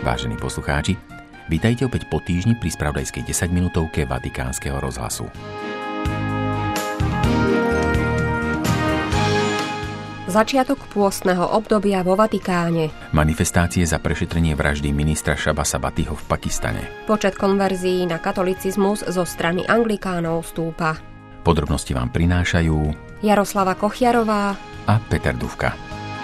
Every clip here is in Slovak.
Vážení poslucháči, vítajte opäť po týždni pri spravodajskej 10-minútovke Vatikánskeho rozhlasu. Začiatok pôstneho obdobia vo Vatikáne. Manifestácie za prešetrenie vraždy ministra Shabasa Battiho v Pakistane. Počet konverzií na katolicizmus zo strany anglikánov stúpa. Podrobnosti vám prinášajú Jaroslava Kochiarová a Peter Dufka.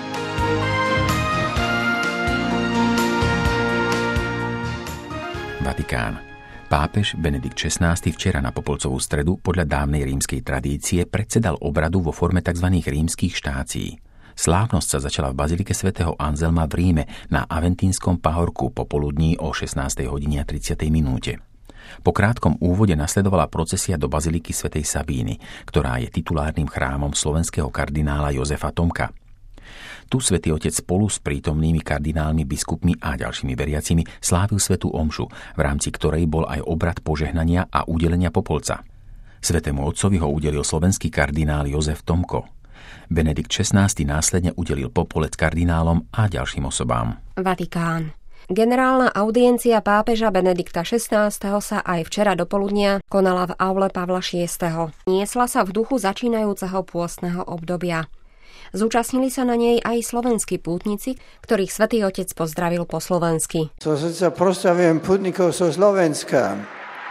Vatikán. Pápež Benedikt XVI včera na Popolcovú stredu podľa dávnej rímskej tradície predsedal obradu vo forme tzv. Rímskych štácií. Slávnosť sa začala v bazilike svätého Anzelma v Ríme na Aventínskom pahorku popoludní o 16:30. Po krátkom úvode nasledovala procesia do baziliky svätej Sabíny, ktorá je titulárnym chrámom slovenského kardinála Jozefa Tomka. Tu svätý Otec spolu s prítomnými kardinálmi, biskupmi a ďalšími veriacimi slávil svätú omšu, v rámci ktorej bol aj obrad požehnania a udelenia popolca. Svätému Otcovi ho udelil slovenský kardinál Jozef Tomko. Benedikt XVI následne udelil popolec kardinálom a ďalším osobám. Vatikán. Generálna audiencia pápeža Benedikta XVI sa aj včera dopoludnia konala v aule Pavla VI. Niesla sa v duchu začínajúceho pôstneho obdobia. Zúčastnili sa na nej aj slovenskí pútnici, ktorých svätý Otec pozdravil po slovensky. So srdca prosławiam pútnikov zo Slovenska.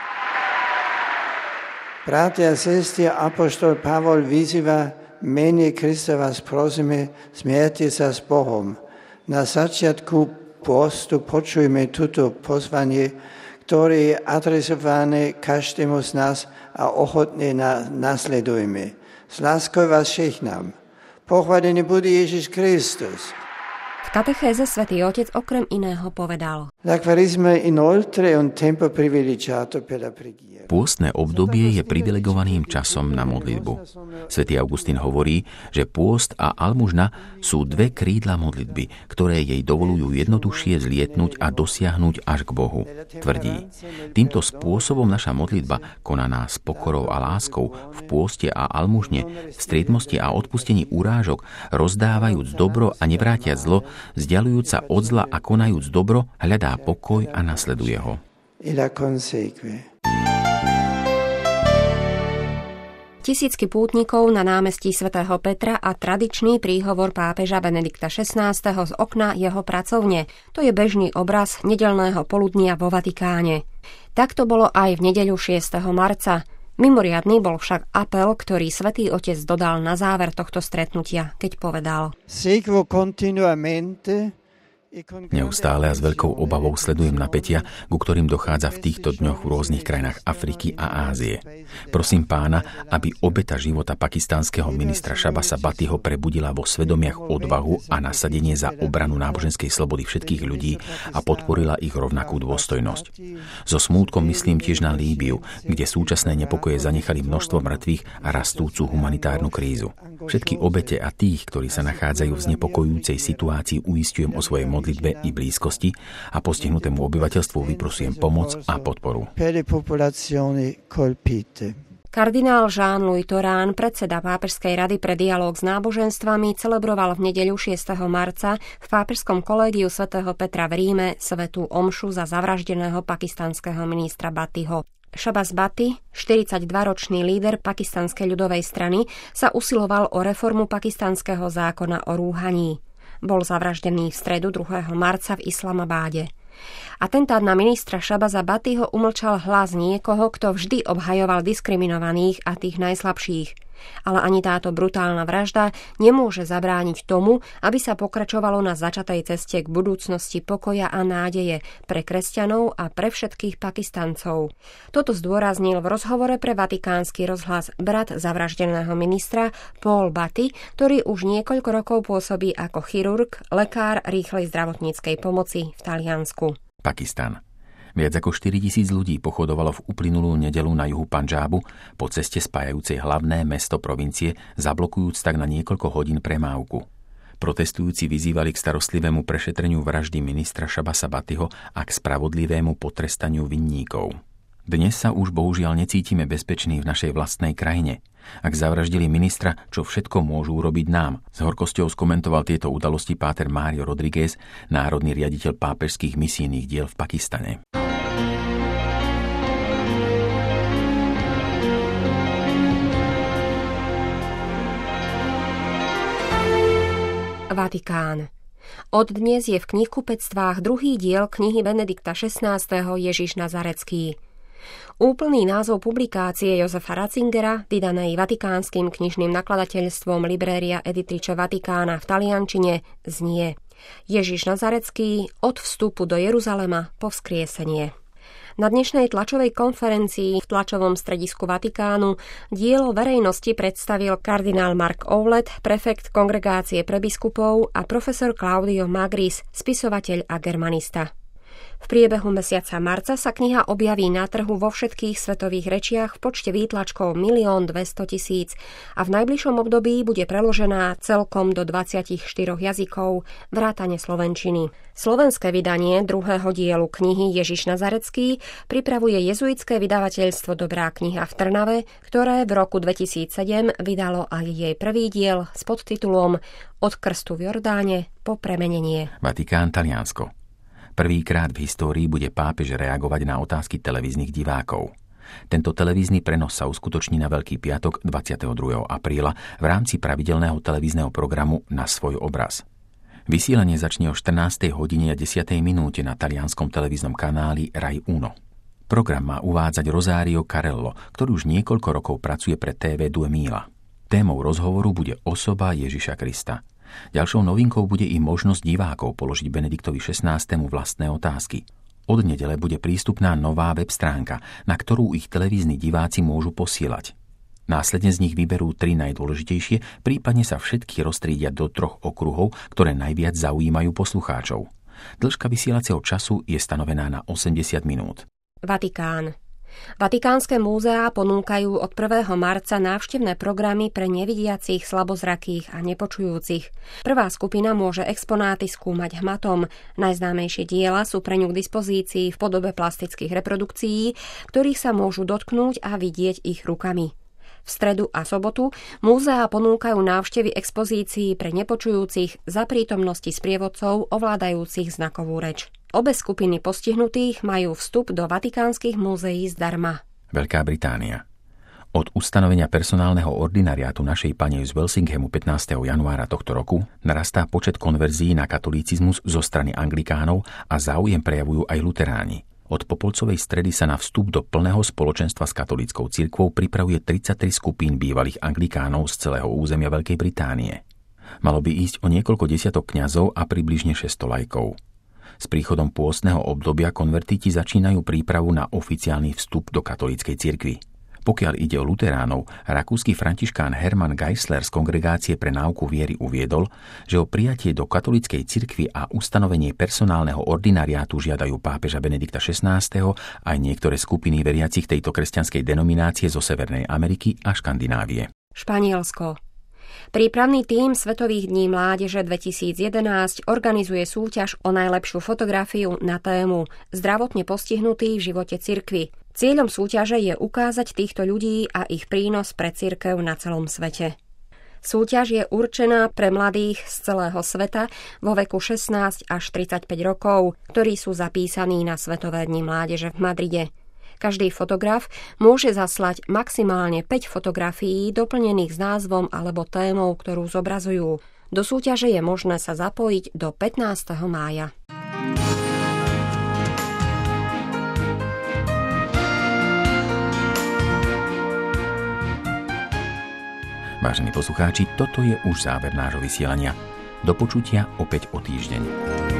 Bratia a sestry, apoštol Pavol vyzýva: mene Krista vás prosíme, smierte sa s Bohom. Na začiatku postu počujme toto pozvanie, ktoré je adresované každému z nás a ochotne nasledujme. S láskou vás všechnám. Pochválený bude Ježiš Kristus. V katechéze svätý Otec okrem iného povedal: L'acquaresima inoltre è un tempo privilegiato per la preghiera. Pôstne obdobie je privilegovaným časom na modlitbu. Svätý Augustín hovorí, že pôst a almužna sú dve krídla modlitby, ktoré jej dovolujú jednoduchšie zlietnúť a dosiahnuť až k Bohu. Tvrdí: týmto spôsobom naša modlitba, konaná s pokorou a láskou, v pôste a almužne, v striedmosti a odpustení urážok, rozdávajúc dobro a nevrátiac zlo, vzdialujúc sa od zla a konajúc dobro, hľadá pokoj a nasleduje ho. Tisícky pútnikov na námestí svätého Petra a tradičný príhovor pápeža Benedikta XVI z okna jeho pracovne. To je bežný obraz nedeľného poludnia vo Vatikáne. Tak to bolo aj v nedeľu 6. marca. Mimoriadny bol však apel, ktorý svätý Otec dodal na záver tohto stretnutia, keď povedal: Neustále a s veľkou obavou sledujem napätia, ku ktorým dochádza v týchto dňoch v rôznych krajinách Afriky a Ázie. Prosím Pána, aby obeta života pakistanského ministra Shabasa Battiho prebudila vo svedomiach odvahu a nasadenie za obranu náboženskej slobody všetkých ľudí a podporila ich rovnakú dôstojnosť. So smútkom myslím tiež na Líbiu, kde súčasné nepokoje zanechali množstvo mŕtvych a rastúcu humanitárnu krízu. Všetky obete a tých, ktorí sa nachádzajú v znepokojujúcej situácii, uisťujem o svojej modlitbe i blízkosti a postihnutému obyvateľstvu vyprosujem pomoc a podporu. Kardinál Jean-Louis Torán, predseda Pápežskej rady pre dialóg s náboženstvami, celebroval v nedeľu 6. marca v Pápežskom kolégiu svätého Petra v Ríme svätú omšu za zavraždeného pakistanského ministra Battiho. Shabas Batti, 42-ročný líder pakistanskej ľudovej strany, sa usiloval o reformu pakistanského zákona o rúhaní. Bol zavraždený v stredu 2. marca v Islamabáde. Atentát na ministra Shabasa Battiho umlčal hlas niekoho, kto vždy obhajoval diskriminovaných a tých najslabších. Ale ani táto brutálna vražda nemôže zabrániť tomu, aby sa pokračovalo na začatej ceste k budúcnosti pokoja a nádeje pre kresťanov a pre všetkých Pakistancov. Toto zdôraznil v rozhovore pre Vatikánsky rozhlas brat zavraždeného ministra Paul Batty, ktorý už niekoľko rokov pôsobí ako chirurg, lekár rýchlej zdravotníckej pomoci v Taliansku. Pakistan. Viac ako 4 000 ľudí pochodovalo v uplynulú nedeľu na juhu Pandžábu po ceste spájajúcej hlavné mesto provincie, zablokujúc tak na niekoľko hodín premávku. Protestujúci vyzývali k starostlivému prešetreniu vraždy ministra Shabasa Battiho a k spravodlivému potrestaniu vinníkov. Dnes sa už bohužiaľ necítime bezpeční v našej vlastnej krajine. Ak zavraždili ministra, čo všetko môžu urobiť nám? S horkosťou skomentoval tieto udalosti páter Mário Rodriguez, národný riaditeľ pápežských misijných diel v Pakistane. Vatikán. Od dnes je v knihkupectvách druhý diel knihy Benedikta XVI. Ježiš Nazarecký. Úplný názov publikácie Josefa Ratzingera, vydanej vatikánskym knižným nakladateľstvom Libreria Editrice Vatikána v taliančine, znie Ježiš Nazarecký od vstupu do Jeruzalema po vzkriesenie. Na dnešnej tlačovej konferencii v tlačovom stredisku Vatikánu dielo verejnosti predstavil kardinál Mark Ouellet, prefekt Kongregácie pre biskupov, a profesor Claudio Magris, spisovateľ a germanista. V priebehu mesiaca marca sa kniha objaví na trhu vo všetkých svetových rečiach v počte výtlačkov 1 200 000 a v najbližšom období bude preložená celkom do 24 jazykov, vrátane slovenčiny. Slovenské vydanie druhého dielu knihy Ježiš Nazarecký pripravuje jezuitské vydavateľstvo Dobrá kniha v Trnave, ktoré v roku 2007 vydalo aj jej prvý diel s podtitulom Od krstu v Jordáne po premenenie. Vatikán, Taliansko. Prvýkrát v histórii bude pápež reagovať na otázky televíznych divákov. Tento televízny prenos sa uskutoční na Veľký piatok 22. apríla v rámci pravidelného televízneho programu Na svoj obraz. Vysielanie začne o 14. hodine a 10. minúte na talianskom televíznom kanáli Rai Uno. Program má uvádzať Rosario Carello, ktorý už niekoľko rokov pracuje pre TV 2000. Témou rozhovoru bude osoba Ježiša Krista. Ďalšou novinkou bude i možnosť divákov položiť Benediktovi XVI. Vlastné otázky. Od nedele bude prístupná nová web stránka, na ktorú ich televízni diváci môžu posielať. Následne z nich vyberú 3 najdôležitejšie, prípadne sa všetky roztriedia do 3 okruhov, ktoré najviac zaujímajú poslucháčov. Dĺžka vysielacieho času je stanovená na 80 minút. Vatikán. Vatikánske múzeá ponúkajú od 1. marca návštevné programy pre nevidiacich, slabozrakých a nepočujúcich. Prvá skupina môže exponáty skúmať hmatom. Najznámejšie diela sú pre ňu k dispozícii v podobe plastických reprodukcií, ktorých sa môžu dotknúť a vidieť ich rukami. V stredu a sobotu múzeá ponúkajú návštevy expozícií pre nepočujúcich za prítomnosti sprievodcov ovládajúcich znakovú reč. Obe skupiny postihnutých majú vstup do vatikánskych múzeí zdarma. Veľká Británia. Od ustanovenia personálneho ordinariátu Našej Panny z Walsinghamu 15. januára tohto roku narastá počet konverzií na katolícizmus zo strany anglikánov a záujem prejavujú aj luteráni. Od popolcovej stredy sa na vstup do plného spoločenstva s katolíckou cirkvou pripravuje 33 skupín bývalých anglikánov z celého územia Veľkej Británie. Malo by ísť o niekoľko desiatok kňazov a približne 600 laikov. S príchodom pôstneho obdobia konvertíti začínajú prípravu na oficiálny vstup do katolíckej cirkvi. Pokiaľ ide o luteránov, rakúsky františkán Hermann Geisler z Kongregácie pre náuku viery uviedol, že o prijatie do katolíckej cirkvi a ustanovenie personálneho ordinariátu žiadajú pápeža Benedikta XVI. Aj niektoré skupiny veriacich tejto kresťanskej denominácie zo Severnej Ameriky a Škandinávie. Španielsko. Prípravný tím Svetových dní mládeže 2011 organizuje súťaž o najlepšiu fotografiu na tému Zdravotne postihnutí v živote cirkvi. Cieľom súťaže je ukázať týchto ľudí a ich prínos pre cirkev na celom svete. Súťaž je určená pre mladých z celého sveta vo veku 16 až 35 rokov, ktorí sú zapísaní na Svetové dni mládeže v Madride. Každý fotograf môže zaslať maximálne 5 fotografií doplnených s názvom alebo témou, ktorú zobrazujú. Do súťaže je možné sa zapojiť do 15. mája. Vážení poslucháči, toto je už záver nášho vysielania. Do počutia opäť o týždeň.